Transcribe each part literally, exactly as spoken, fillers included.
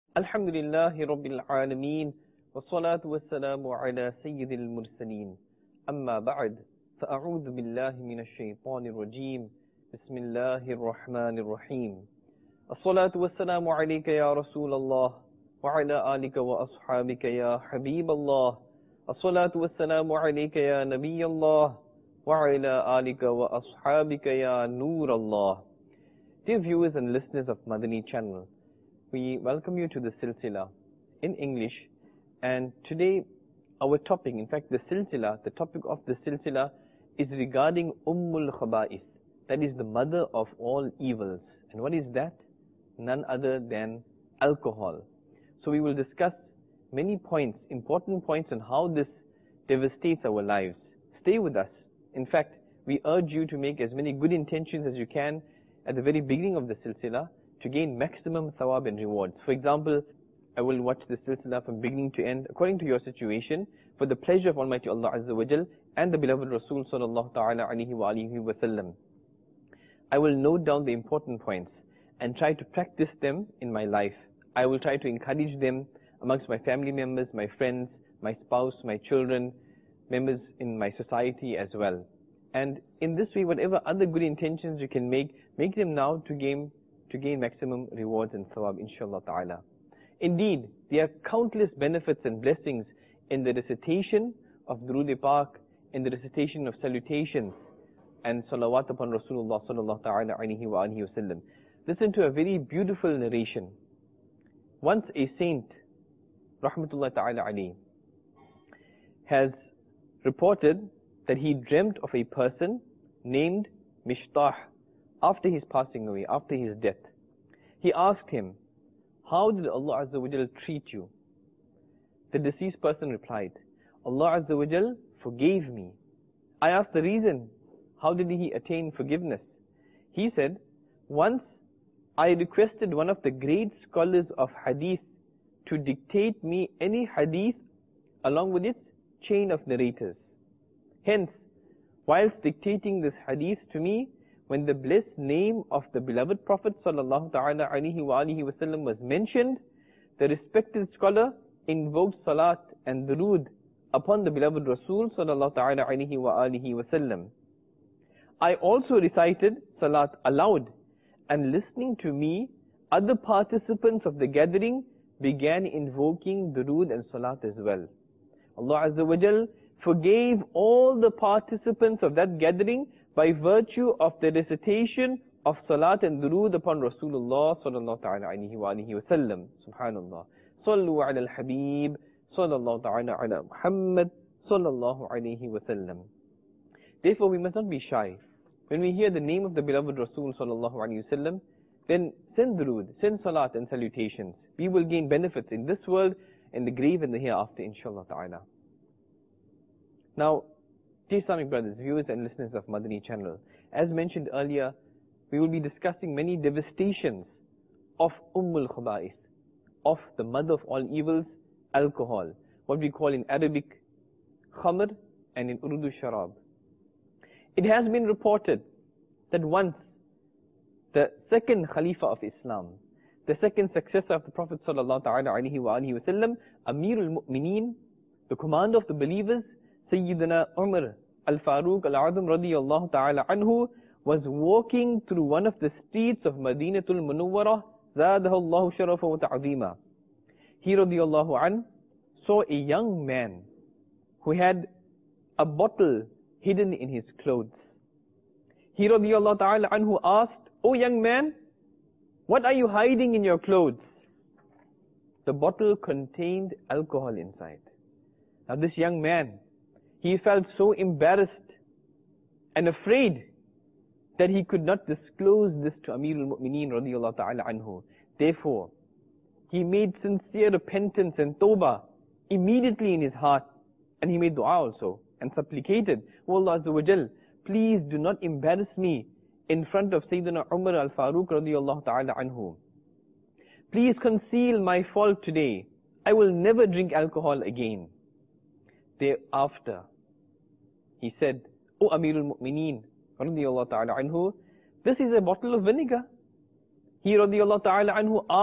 الحمد لله رب العالمين والصلاة والسلام على سيد المرسلين أما بعد فأعوذ بالله من الشيطان الرجيم بسم الله الرحمن الرحيم الصلاة والسلام عليك يا رسول الله وعلى آلك وأصحابك يا حبيب الله الصلاة والسلام عليك يا نبي الله وعلى آلك وأصحابك يا نور الله. Dear viewers and listeners of Madani channel, we welcome you to the Silsila in English, and today our topic, in fact the Silsila, the topic of the Silsila is regarding Ummul Khaba'is, that is the mother of all evils. And what is that? None other than alcohol. So we will discuss many points, important points on how this devastates our lives. Stay with us. In fact, we urge you to make as many good intentions as you can at the very beginning of the Silsila to gain maximum thawab and rewards. For example, I will watch the Silsila from beginning to end according to your situation for the pleasure of Almighty Allah Azza wa Jal and the beloved Rasul Sallallahu Ta'ala Alaihi Wa Alihi Wa Sallam. I will note down the important points and try to practice them in my life. I will try to encourage them amongst my family members, my friends, my spouse, my children, members in my society as well. And in this way, whatever other good intentions you can make, make them now to gain to gain maximum rewards and thawab, inshallah ta'ala. Indeed, there are countless benefits and blessings in the recitation of Durood Pak, in the recitation of salutations and salawat upon Rasulullah sallallahu ta'ala alayhi wa alihi wa sallam. Listen to a very beautiful narration. Once a saint, rahmatullah ta'ala alayhi, has reported that he dreamt of a person named Mishtah after his passing away, after his death. He asked him, how did Allah Azza wa Jal treat you? The deceased person replied, Allah Azza wa Jal forgave me. I asked the reason, how did he attain forgiveness? He said, once I requested one of the great scholars of hadith to dictate me any hadith along with its chain of narrators. Hence, whilst dictating this hadith to me, when the blessed name of the beloved Prophet sallallahu ta'ala alaihi wa alihi wa sallam was mentioned, the respected scholar invoked salat and durood upon the beloved Rasul sallallahu ta'ala alaihi wa alihi wa sallam. I also recited salat aloud, and listening to me, other participants of the gathering began invoking durood and salat as well. Allah Azza wa Jal forgave all the participants of that gathering by virtue of the recitation of salat and durood upon Rasulullah sallallahu ta'ala alayhi wa alihi wa sallam. Subhanallah. Sallu ala al-Habib sallallahu ta'ala ala Muhammad sallallahu alayhi wa sallam. Therefore, we must not be shy. When we hear the name of the beloved Rasul sallallahu alayhi wa sallam, then send durood, send salat and salutations. We will gain benefits in this world, in the grave and the hereafter, inshallah ta'ala. Now, dear Islamic brothers, viewers and listeners of Madani channel, as mentioned earlier, we will be discussing many devastations of Ummul Khaba'is, of the mother of all evils, alcohol, what we call in Arabic khamr and in Urdu sharab. It has been reported that once the second Khalifa of Islam, the second successor of the Prophet sallallahu ta'ala alaihi wa alihi wa sallam, Amirul Mu'mineen, the commander of the believers, Sayyidina Umar al-Faruq al-Azam radiyallahu ta'ala anhu, was walking through one of the streets of Madinatul Munawwarah, zadahu Allahu sharafa wa ta'zima. He radiyallahu an saw a young man who had a bottle hidden in his clothes. He radiyallahu ta'ala anhu asked, "O young man, what are you hiding in your clothes?" The bottle contained alcohol inside. Now this young man, he felt so embarrassed and afraid that he could not disclose this to Amirul Mu'mineen radiyallahu ta'ala anhu. Therefore, he made sincere repentance and tawbah immediately in his heart, and he made dua also and supplicated, "O Allah Azza wa Jal, please do not embarrass me in front of Sayyidina Umar al-Faruq radiyallahu ta'ala anhu. Please conceal my fault today. I will never drink alcohol again." Thereafter, he said, "O Amirul Mu'mineen radiyallahu ta'ala anhu, this is a bottle of vinegar." He radiyallahu ta'ala anhu asked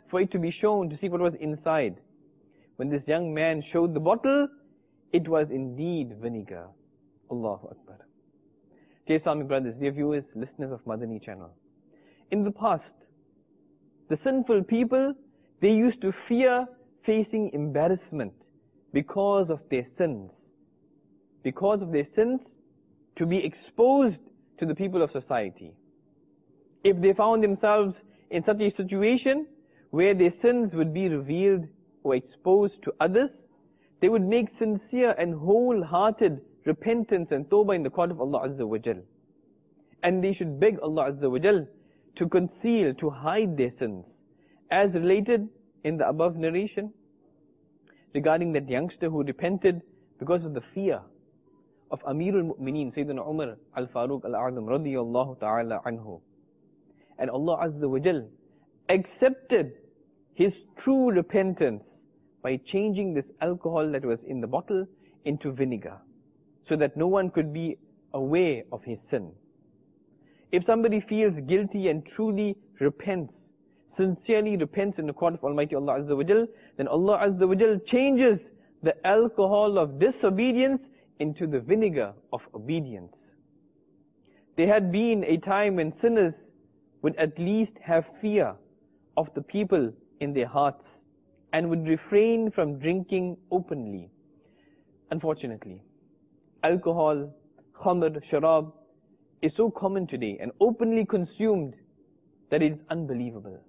for it to be shown to see what was inside. When this young man showed the bottle, it was indeed vinegar. Allahu Akbar. Dear Islamic brothers, dear viewers, listeners of Madani channel. In the past, the sinful people, they used to fear facing embarrassment because of their sins. Because of their sins, to be exposed to the people of society. If they found themselves in such a situation where their sins would be revealed or exposed to others, they would make sincere and wholehearted repentance and tawbah in the court of Allah Azza wa Jal. And they should beg Allah Azza wa Jal to conceal, to hide their sins. As related in the above narration regarding that youngster who repented because of the fear of Amirul Mu'mineen, Sayyidina Umar al-Faruq al-A'zam radiyallahu ta'ala anhu. And Allah Azza wa Jal accepted his true repentance by changing this alcohol that was in the bottle into vinegar, so that no one could be aware of his sin. If somebody feels guilty and truly repents, sincerely repents in the court of Almighty Allah Azza wa Jal, then Allah Azza wa Jal changes the alcohol of disobedience into the vinegar of obedience. There had been a time when sinners would at least have fear of the people in their hearts and would refrain from drinking openly. Unfortunately, alcohol, khamr, sharab is so common today and openly consumed that it is unbelievable.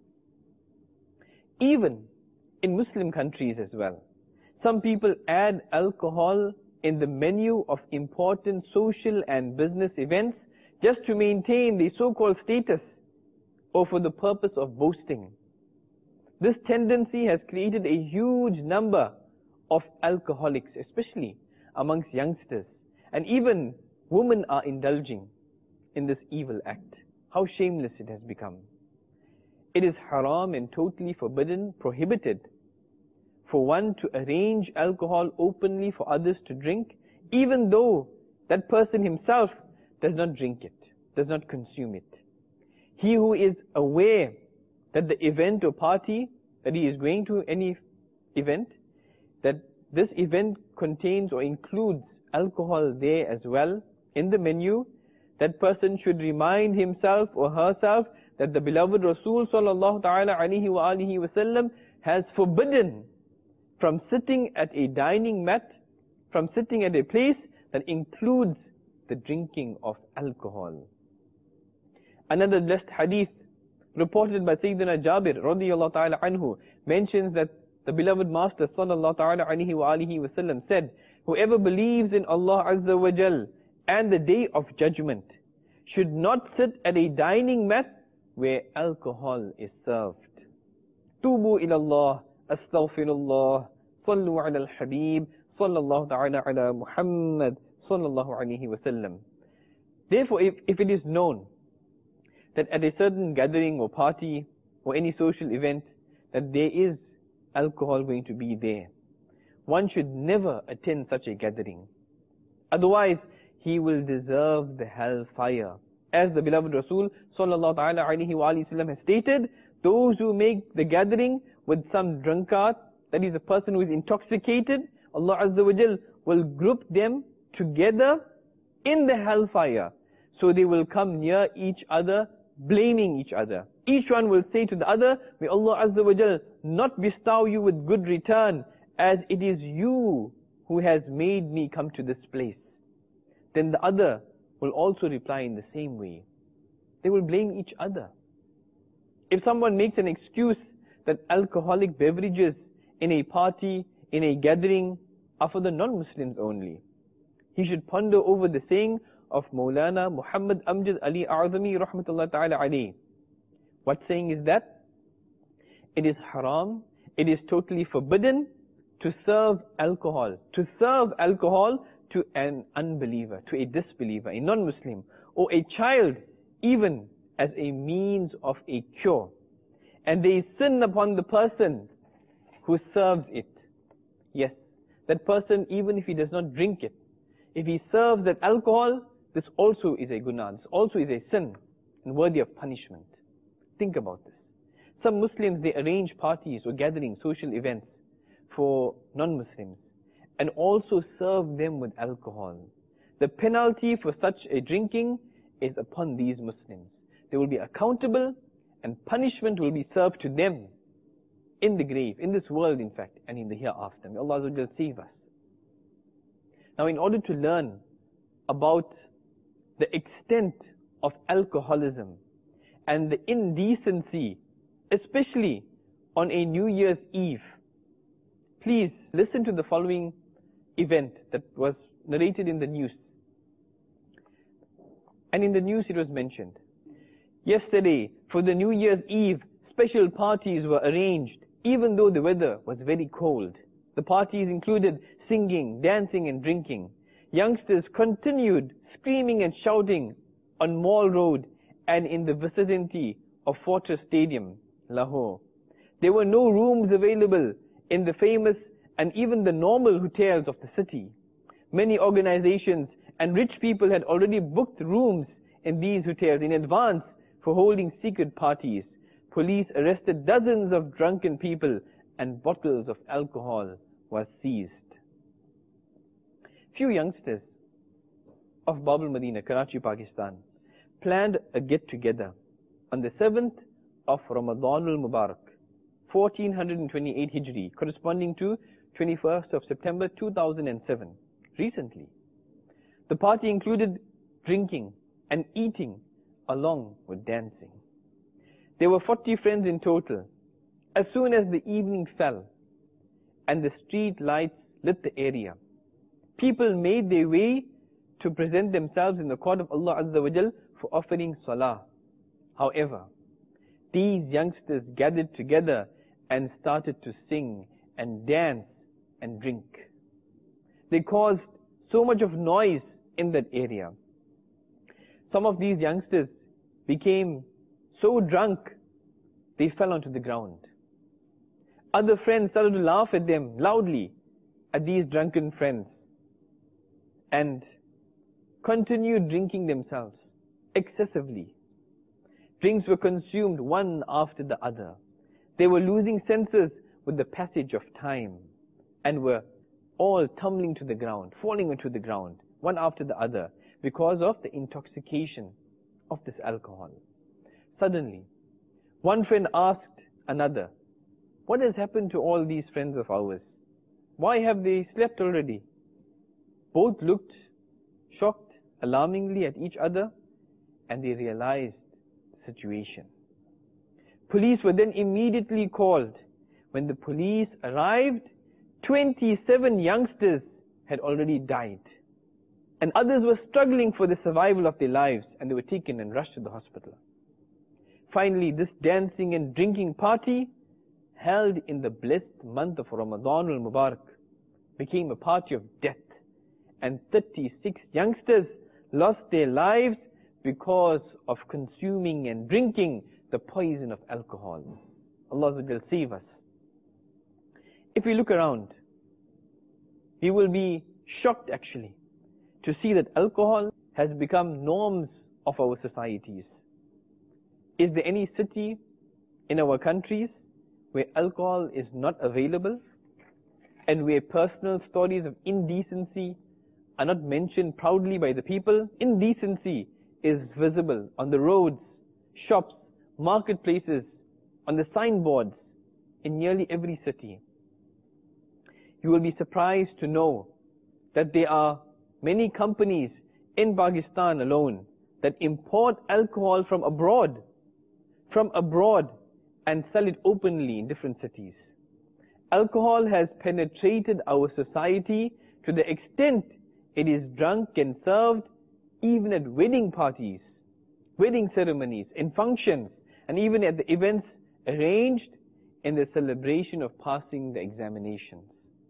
Even in Muslim countries as well, some people add alcohol in the menu of important social and business events just to maintain the so-called status or for the purpose of boasting. This tendency has created a huge number of alcoholics, especially amongst youngsters. And even women are indulging in this evil act. How shameless it has become. It is haram and totally forbidden, prohibited for one to arrange alcohol openly for others to drink, even though that person himself does not drink it, does not consume it. He who is aware that the event or party, that he is going to any event, that this event contains or includes alcohol there as well in the menu, that person should remind himself or herself that the beloved Rasul sallallahu ta'ala alayhi wa alihi wa sallam has forbidden from sitting at a dining mat, from sitting at a place that includes the drinking of alcohol. Another blessed hadith reported by Sayyidina Jabir radiyallahu ta'ala anhu mentions that the beloved Master sallallahu ta'ala alayhi wa alihi wa sallam said, whoever believes in Allah Azza wa Jal and the day of judgment should not sit at a dining mat where alcohol is served. Tubu ilallah, astaghfirullah, sallu ala al-habib, sallallahu ta'ala ala Muhammad, sallallahu alayhi wa sallam. Therefore, if, if it is known that at a certain gathering or party or any social event that there is alcohol going to be there, one should never attend such a gathering. Otherwise, he will deserve the hellfire. As the beloved Rasul sallallahu ta'ala alayhi wa sallam has stated, those who make the gathering with some drunkard, that is a person who is intoxicated, Allah Azza wa Jal will group them together in the hellfire. So they will come near each other, blaming each other. Each one will say to the other, may Allah Azza wa Jal not bestow you with good return, as it is you who has made me come to this place. Then the other will also reply in the same way. They will blame each other. If someone makes an excuse that alcoholic beverages in a party, in a gathering, are for the non-Muslims only, he should ponder over the saying of Maulana Muhammad Amjad Ali A'zami rahmatullah ta'ala alayhi. What saying is that? It is haram, it is totally forbidden to serve alcohol, to serve alcohol to an unbeliever, to a disbeliever, a non-Muslim, or a child, even as a means of a cure. And there is sin upon the person who serves it. Yes, that person, even if he does not drink it, if he serves that alcohol, this also is a gunnah, this also is a sin and worthy of punishment. Think about this. Some Muslims, they arrange parties or gatherings, social events for non-Muslims, and also serve them with alcohol. The penalty for such a drinking is upon these Muslims. They will be accountable, and punishment will be served to them in the grave, in this world in fact, and in the hereafter. May Allah Azza wa Jal save us. Now, in order to learn about the extent of alcoholism and the indecency, especially on a New Year's Eve, please listen to the following event that was narrated in the news. And in the news it was mentioned. Yesterday, for the New Year's Eve, special parties were arranged, even though the weather was very cold. The parties included singing, dancing and drinking. Youngsters continued screaming and shouting on Mall Road and in the vicinity of Fortress Stadium, Lahore. There were no rooms available in the famous and even the normal hotels of the city. Many organizations and rich people had already booked rooms in these hotels in advance for holding secret parties. Police arrested dozens of drunken people and bottles of alcohol were seized. Few youngsters of Bab al-Madinah, Karachi, Pakistan, planned a get-together on the seventh of Ramadan al-Mubarak, fourteen twenty-eight Hijri, corresponding to twenty-first of September two thousand seven, recently. The party included drinking and eating along with dancing. There were forty friends in total. As soon as the evening fell and the street lights lit the area, people made their way to present themselves in the court of Allah Azza wa Jal for offering salah. However, these youngsters gathered together and started to sing and dance and drink. They caused so much of noise in that area. Some of these youngsters became so drunk, they fell onto the ground. Other friends started to laugh at them loudly, at these drunken friends, and continued drinking themselves excessively. Drinks were consumed one after the other. They were losing senses with the passage of time and were all tumbling to the ground, falling onto the ground, one after the other, because of the intoxication of this alcohol. Suddenly, one friend asked another, "What has happened to all these friends of ours? Why have they slept already?" Both looked shocked alarmingly at each other, and they realized the situation. Police were then immediately called. When the police arrived, twenty-seven youngsters had already died, and others were struggling for the survival of their lives, and they were taken and rushed to the hospital. Finally, this dancing and drinking party, held in the blessed month of Ramadan al-Mubarak, became a party of death, and thirty-six youngsters lost their lives because of consuming and drinking the poison of alcohol. Allah will save us. If we look around, we will be shocked actually to see that alcohol has become norms of our societies. Is there any city in our countries where alcohol is not available and where personal stories of indecency are not mentioned proudly by the people? Indecency is visible on the roads, shops, marketplaces, on the signboards in nearly every city. You will be surprised to know that there are many companies in Pakistan alone that import alcohol from abroad, from abroad and sell it openly in different cities. Alcohol has penetrated our society to the extent it is drunk and served even at wedding parties, wedding ceremonies, in functions, and even at the events arranged in the celebration of passing the examinations.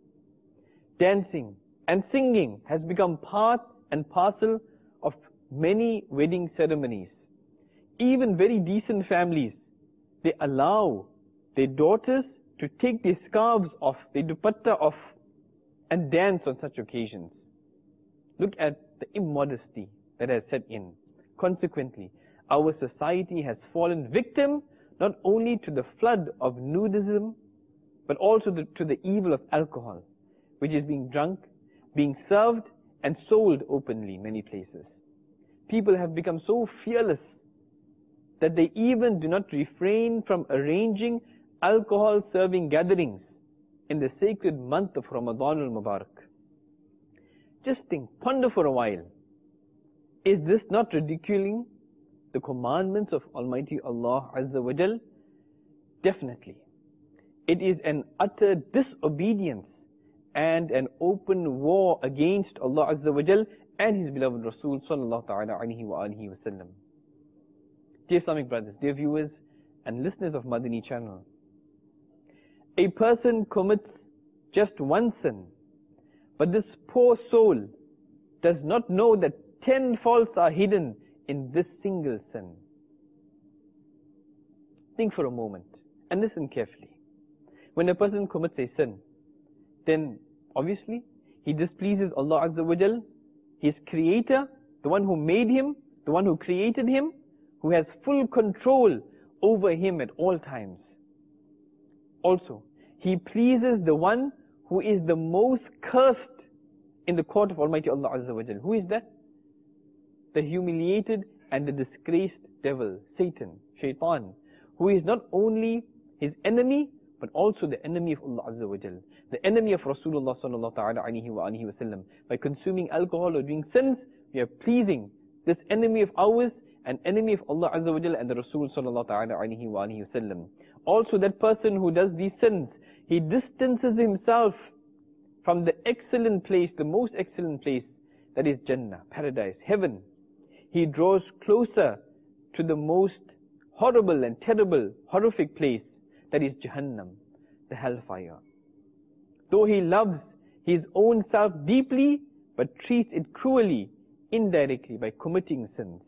Dancing and singing has become part and parcel of many wedding ceremonies. Even very decent families, they allow their daughters to take their scarves off, their dupatta off, and dance on such occasions. Look at the immodesty that has set in. Consequently, our society has fallen victim not only to the flood of nudism, but also the, to the evil of alcohol, which is being drunk, being served and sold openly in many places. People have become so fearless that they even do not refrain from arranging alcohol-serving gatherings in the sacred month of Ramadan al-Mubarak. Just think, ponder for a while. Is this not ridiculing the commandments of Almighty Allah Azza wa Jal? Definitely. It is an utter disobedience and an open war against Allah Azza wa Jal and His beloved Rasul Sallallahu Ta'ala Alaihi wa alihi wa sallam. Dear Islamic brothers, dear viewers and listeners of Madani channel, a person commits just one sin, but this poor soul does not know that ten faults are hidden in this single sin. Think for a moment and listen carefully. When a person commits a sin, then obviously he displeases Allah Azza wa Jal, His creator, the one who made him, the one who created him, who has full control over him at all times. Also, he pleases the one who is the most cursed in the court of Almighty Allah Azza wa Jal. Who is that? The humiliated and the disgraced devil, Satan, Shaitan, who is not only his enemy, but also the enemy of Allah Azza wa Jal, the enemy of Rasulullah Sallallahu Ta'ala Alaihi wa alihi wa sallam. By consuming alcohol or doing sins, we are pleasing this enemy of ours, an enemy of Allah Azza wa Jal and the Rasul Sallallahu Ta'ala Alaihi wa alihi wa sallam. Also, that person who does these sins, he distances himself from the excellent place, the most excellent place, that is Jannah, paradise, heaven. He draws closer to the most horrible and terrible, horrific place, that is Jahannam, the hellfire. Though he loves his own self deeply, but treats it cruelly, indirectly, by committing sins.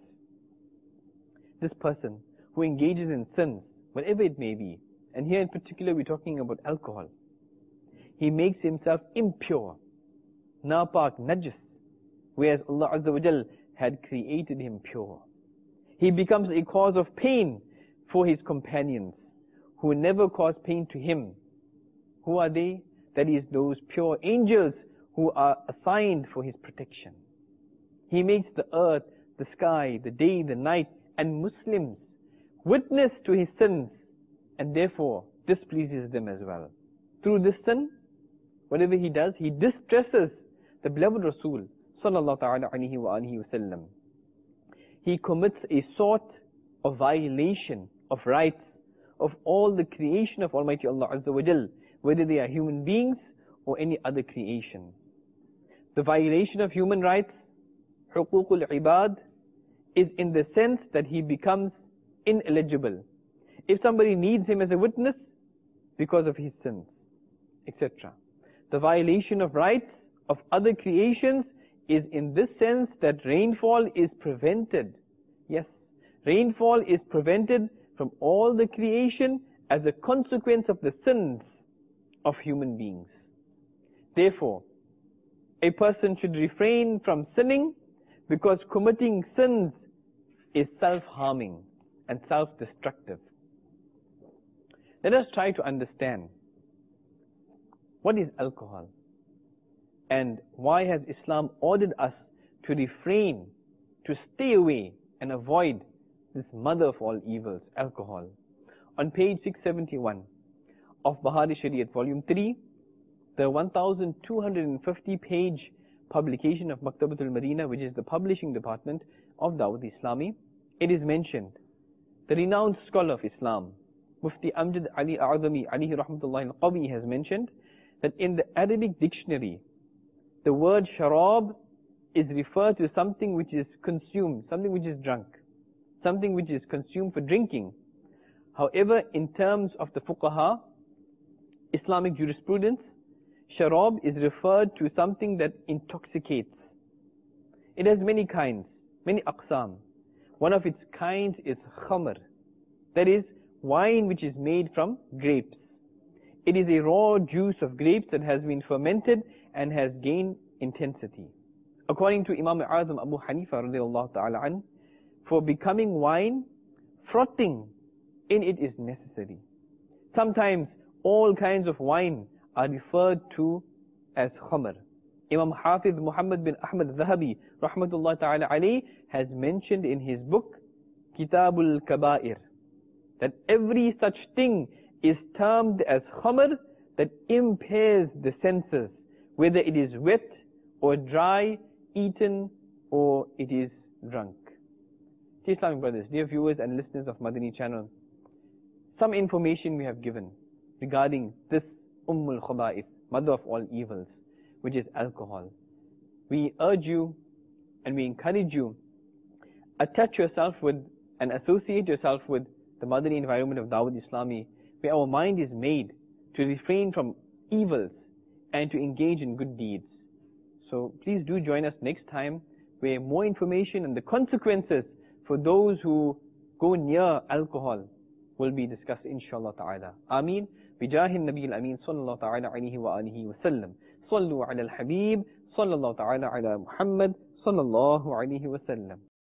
This person who engages in sins, whatever it may be, and here in particular we're talking about alcohol, he makes himself impure, napak, najis, whereas Allah Azza wa Jal had created him pure. He becomes a cause of pain for his companions, who never cause pain to him. Who are they? That is those pure angels who are assigned for his protection. He makes the earth, the sky, the day, the night, and Muslims witness to his sins, and therefore displeases them as well. Through this sin, whatever he does, he distresses the beloved Rasul Sallallahu Ta'ala Alaihi wa alihi wa sallam. He commits a sort of violation of rights of all the creation of Almighty Allah Azza wa Jal, whether they are human beings or any other creation. The violation of human rights, huququl ibad, is in the sense that he becomes ineligible. If somebody needs him as a witness because of his sins, et cetera. The violation of rights of other creations is in this sense that rainfall is prevented. Yes, rainfall is prevented from all the creation as a consequence of the sins of human beings. Therefore, a person should refrain from sinning, because committing sins is self-harming and self-destructive. Let us try to understand what is alcohol and why has Islam ordered us to refrain, to stay away and avoid this mother of all evils, alcohol. On page six seventy-one of Bahari Shariat, volume three, the one thousand two hundred fifty page publication of Maktabatul Madina, which is the publishing department of Dawud Islami, it is mentioned, the renowned scholar of Islam, Mufti Amjad Ali A'zami alayhi rahmatullahi al-Qawi, has mentioned that in the Arabic dictionary, the word sharab is referred to something which is consumed, something which is drunk, something which is consumed for drinking. However, in terms of the fuqaha, Islamic jurisprudence, sharab is referred to something that intoxicates. It has many kinds, many aqsam. One of its kinds is khamr, that is wine which is made from grapes. It is a raw juice of grapes that has been fermented and has gained intensity. According to Imam Azam Abu Hanifa radiallahu ta'ala an, for becoming wine, frothing in it is necessary. Sometimes all kinds of wine are referred to as khamr. Imam Hafiz Muhammad bin Ahmad Zahabi, rahmatullah ta'ala alayhi, has mentioned in his book, Kitabul Kaba'ir, that every such thing is termed as khamr that impairs the senses, whether it is wet or dry, eaten or it is drunk. Dear Islamic brothers, dear viewers and listeners of Madani channel, some information we have given regarding this Ummul Khaba'ith, mother of all evils, which is alcohol. We urge you and we encourage you, attach yourself with and associate yourself with the Madani environment of Dawud Islami, where our mind is made to refrain from evils and to engage in good deeds. So please do join us next time, where more information and the consequences for those who go near alcohol will be discussed, inshallah ta'ala. Ameen. Bijahi Nabi al-Amin sallallahu ta'ala alayhi wa alihi wa sallam. Sallu ala al-Habib sallallahu ta'ala ala Muhammad sallallahu alayhi wa sallam.